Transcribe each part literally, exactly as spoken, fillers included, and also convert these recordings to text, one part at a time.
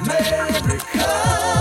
America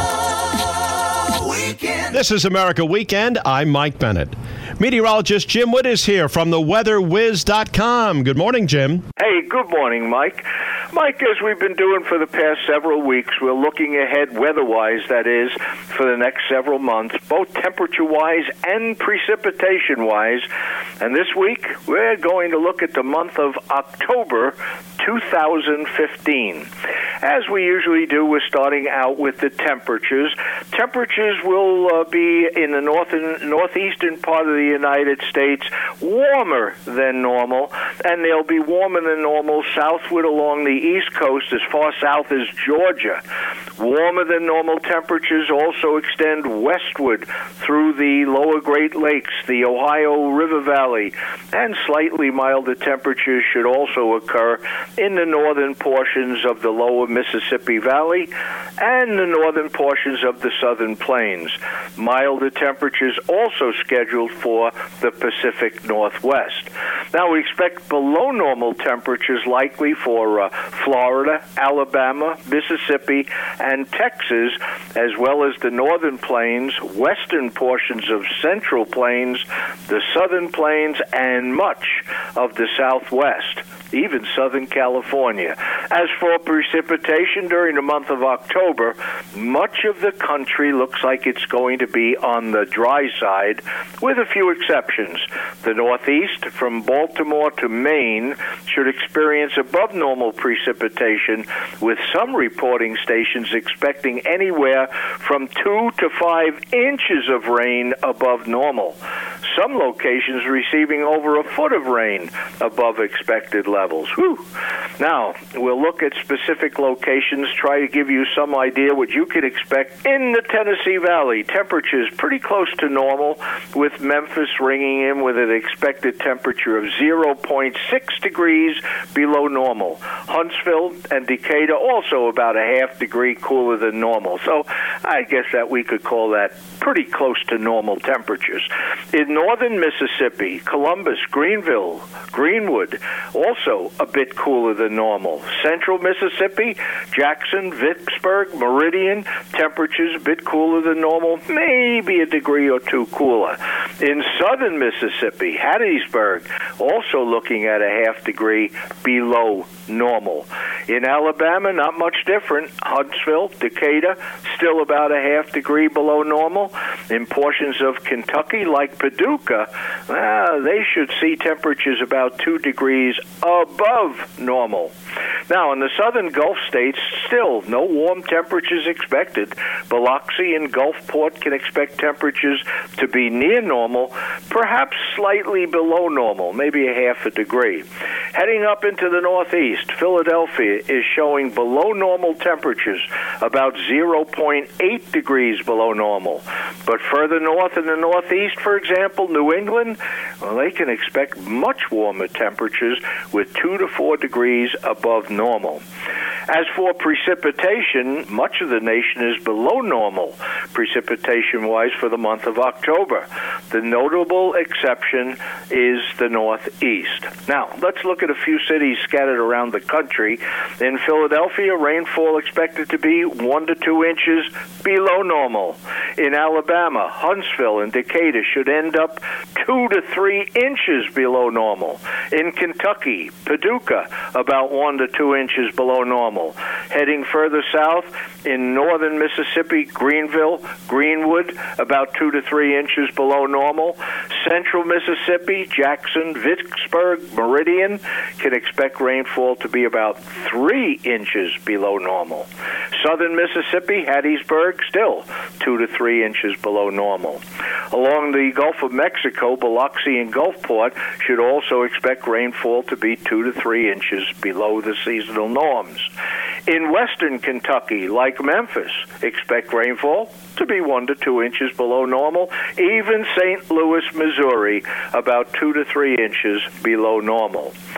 Weekend. This is America Weekend. I'm Mike Bennett. Meteorologist Jim Wood is here from the weather wiz dot com. Good morning, Jim. Hey, good morning, Mike. Mike, as we've been doing for the past several weeks, we're looking ahead weather-wise, that is, for the next several months, both temperature-wise and precipitation-wise. And this week, we're going to look at the month of October two thousand fifteen. As we usually do, we're starting out with the temperatures. Temperatures will uh, be in the north and northeastern part of the United States warmer than normal, and they'll be warmer than normal southward along the east coast as far south as Georgia. Warmer than normal temperatures also extend westward through the lower Great Lakes, the Ohio River Valley, and slightly milder temperatures should also occur in the northern portions of the lower Mississippi Valley and the northern portions of the southern plains. Milder temperatures also scheduled for the Pacific Northwest. Now, we expect below normal temperatures likely for uh, Florida, Alabama, Mississippi, and Texas, as well as the northern plains, western portions of central plains, the southern plains, and much of the southwest, even Southern California. As for precipitation during the month of October, much of the country looks like it's going to be on the dry side, with a few exceptions. The Northeast, from Baltimore to Maine, should experience above normal precipitation, with some reporting stations expecting anywhere from two to five inches of rain above normal. Some locations receiving over a foot of rain above expected levels. Whew. Now, we'll look at specific locations, try to give you some idea what you can expect in the Tennessee Valley. Temperatures pretty close to normal, with Memphis ringing in with an expected temperature of zero point six degrees below normal. Huntsville and Decatur also about a half degree cooler than normal. So I guess that we could call that pretty close to normal temperatures. In northern Mississippi, Columbus, Greenville, Greenwood, also a bit cooler than normal. Central Mississippi, Jackson, Vicksburg, Meridian, temperatures a bit cooler than normal, maybe a degree or two cooler. In southern Mississippi, Hattiesburg, also looking at a half degree below normal. In Alabama, not much different. Huntsville, Decatur, still about a half degree below normal. In portions of Kentucky, like Paducah, uh, they should see temperatures about two degrees above normal. Now, in the southern Gulf states, still no warm temperatures expected. Biloxi and Gulfport can expect temperatures to be near normal, perhaps slightly below normal, maybe a half a degree. Heading up into the northeast, Philadelphia is showing below normal temperatures, about zero point eight degrees below normal. But further north in the northeast, for example, New England, well, they can expect much warmer temperatures with two to four degrees above normal. As for precipitation, much of the nation is below normal precipitation-wise for the month of October. The notable exception is the Northeast. Now, let's look at a few cities scattered around the country. In Philadelphia, rainfall expected to be one to two inches below normal. In Alabama, Huntsville and Decatur should end up two to three inches below normal. In Kentucky, Paducah, about one to two inches below normal. Heading further south, in northern Mississippi, Greenville, Greenwood, about two to three inches below normal. Central Mississippi, Jackson, Vicksburg, Meridian can expect rainfall to be about three inches below normal. Southern Mississippi, Hattiesburg, still two to three inches below normal. Along the Gulf of Mexico, Biloxi and Gulfport should also expect rainfall to be two to three inches below the seasonal norms. In western Kentucky, like Memphis, expect rainfall to be one to two inches below normal. Even Saint Louis, Missouri, about two to three inches below normal.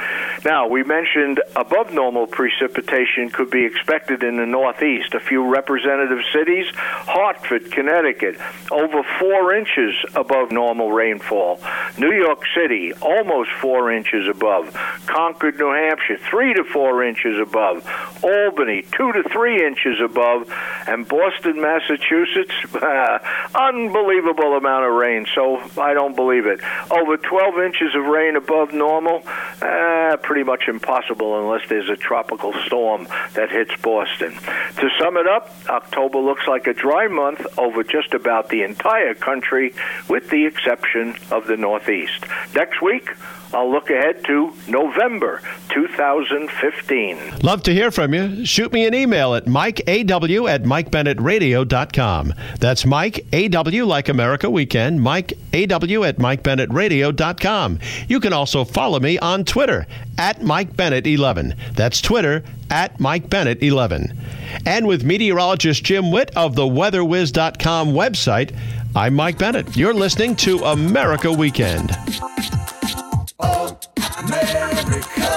Now, we mentioned above normal precipitation could be expected in the Northeast. A few representative cities, Hartford, Connecticut, over four inches above normal rainfall. New York City, almost four inches above. Concord, New Hampshire, three to four inches above. Albany, two to three inches above. And Boston, Massachusetts, uh, unbelievable amount of rain, so I don't believe it. Over twelve inches of rain above normal, uh, pretty much impossible unless there's a tropical storm that hits Boston. To sum it up, October looks like a dry month over just about the entire country, with the exception of the Northeast. Next week, I'll look ahead to November two thousand fifteen. Love to hear from you. Shoot me an email at mikeaw at mike bennett radio dot com. That's Mike, A W like America Weekend, mikeaw at mike bennett radio dot com. You can also follow me on Twitter, at Mike Bennett eleven. That's Twitter, at Mike Bennett eleven. And with meteorologist Jim Witt of the weather wiz dot com website, I'm Mike Bennett. You're listening to America Weekend. America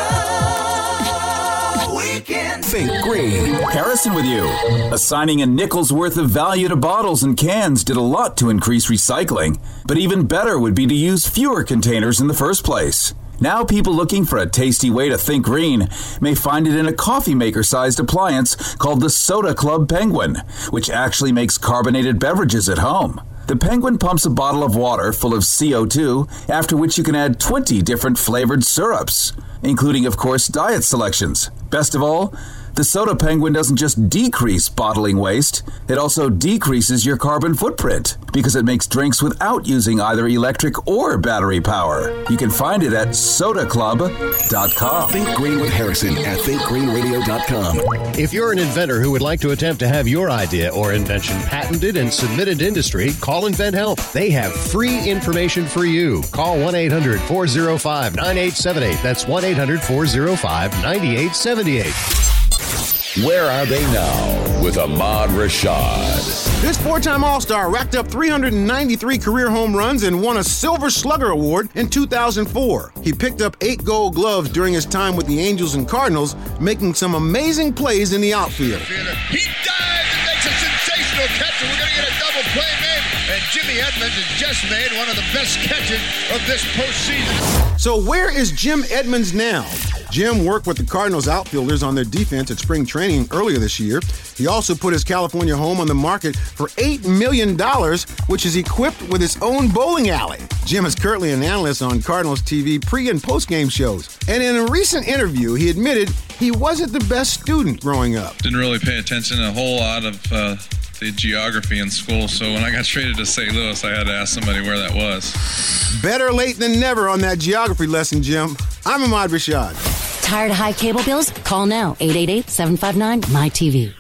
Weekend. Think Green. Harrison with you. Assigning a nickel's worth of value to bottles and cans did a lot to increase recycling, but even better would be to use fewer containers in the first place. Now people looking for a tasty way to think green may find it in a coffee maker-sized appliance called the Soda Club Penguin, which actually makes carbonated beverages at home. The Penguin pumps a bottle of water full of C O two, after which you can add twenty different flavored syrups, including, of course, diet selections. Best of all, the Soda Penguin doesn't just decrease bottling waste, it also decreases your carbon footprint because it makes drinks without using either electric or battery power. You can find it at soda club dot com. Think Green with Harrison at think green radio dot com. If you're an inventor who would like to attempt to have your idea or invention patented and submitted to industry, call Invent Help. They have free information for you. Call one eight hundred four oh five nine eight seven eight. That's one eight hundred four oh five nine eight seven eight. Where are they now with Ahmad Rashad? This four-time All-Star racked up three hundred ninety-three career home runs and won a Silver Slugger Award in two thousand four. He picked up eight Gold Gloves during his time with the Angels and Cardinals, making some amazing plays in the outfield. He dives and makes a sensational catch, and we're going to get a double play made. And Jimmy Edmonds has just made one of the best catches of this postseason. So where is Jim Edmonds now? Jim worked with the Cardinals outfielders on their defense at spring training earlier this year. He also put his California home on the market for eight million dollars, which is equipped with its own bowling alley. Jim is currently an analyst on Cardinals T V pre- and post-game shows. And in a recent interview, he admitted he wasn't the best student growing up. Didn't really pay attention a whole lot of uh, the geography in school, so when I got traded to Saint Louis, I had to ask somebody where that was. Better late than never on that geography lesson, Jim. I'm Ahmad Rashad. Tired of high cable bills? Call now, eight eight eight, seven five nine, M Y T V.